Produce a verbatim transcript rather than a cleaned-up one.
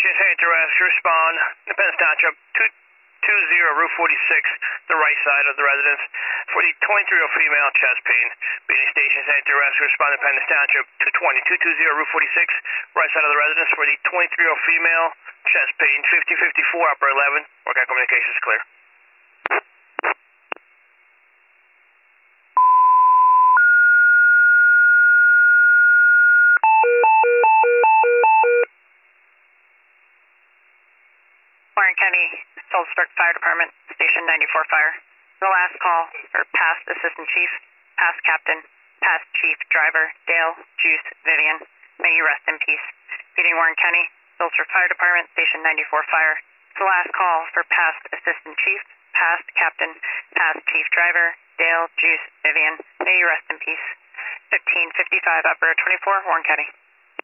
Station Saint Arrest, respond. Independence Township, two two zero, Route forty-six, the right side of the residence. For the twenty-three-year-old female, chest pain. Beating Station Saint Arrest, respond. Independence Township, two twenty, two two zero, Route forty-six, right side of the residence. For the twenty-three-year-old female, chest pain, fifty fifty-four, upper eleven. Work out communications clear. Warren County, Phillipsburg Fire Department, Station ninety-four Fire. The last call for past Assistant Chief, past Captain, past Chief Driver, Dale, Juice, Vivian. May you rest in peace. Beating Warren County, Phillipsburg Fire Department, Station ninety-four Fire. The last call for past Assistant Chief, past Captain, past Chief Driver, Dale, Juice, Vivian. May you rest in peace. fifteen fifty-five, Upper twenty-four, Warren County.